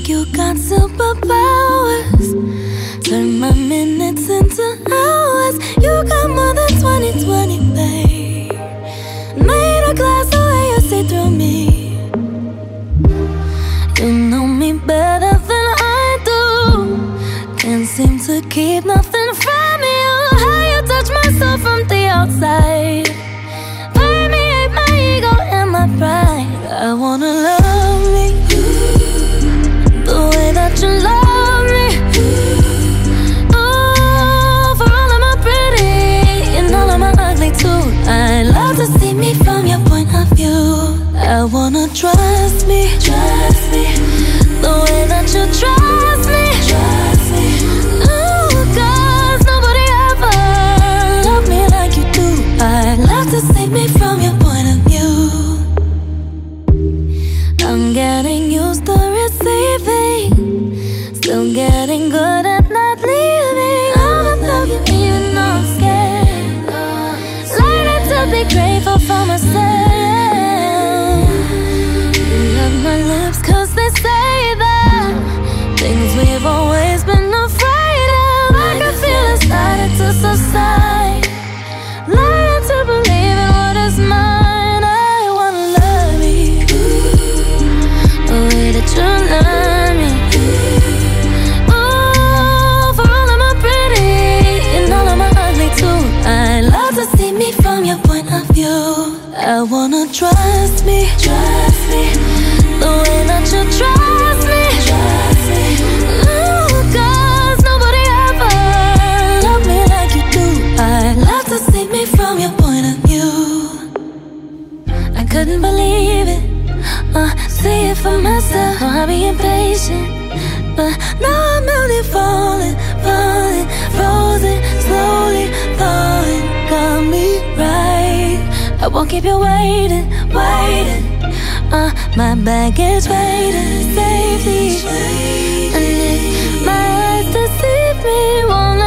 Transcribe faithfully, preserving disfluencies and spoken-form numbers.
like you got superpowers. Turn my minutes into hours. You got more than twenty twenty, babe. Made a glass the way you see through me. You know me better than I do. Can't seem to keep nothing from you. How you touch my soul from the outside. Permeate my ego and my pride. I wanna love me the way that you love me. Oh, for all of my pretty and all of my ugly too. I love to see me from your point of view. I wanna trust me, trust me, the way that you trust me, trust me. Ooh, 'cause nobody ever loved me like you do. I love to see me from your point of view. I'm getting used to receiving, still getting good at not leaving. I'm in love you even though I'm scared. Learning to be grateful for myself. You love my lips 'cause they say that things we've always been afraid of. I can feel it starting to subside. Learning to believe in what is mine. I wanna love you the way that you love me. Oh, for all of my pretty and all of my ugly too. I love to see me from your point of view. I wanna trust me, trust me, the way that you trust me, trust me. Ooh, 'cause nobody ever loved me like you do. I love to see me from your point of view. I couldn't believe it, uh, see it for myself. Oh, I'll be impatient, but now I'm only falling, falling, frozen, slowly falling. Got me right. I won't keep you waiting, waiting. Uh, my baggage waiting safely. And if my eyes deceive me, won't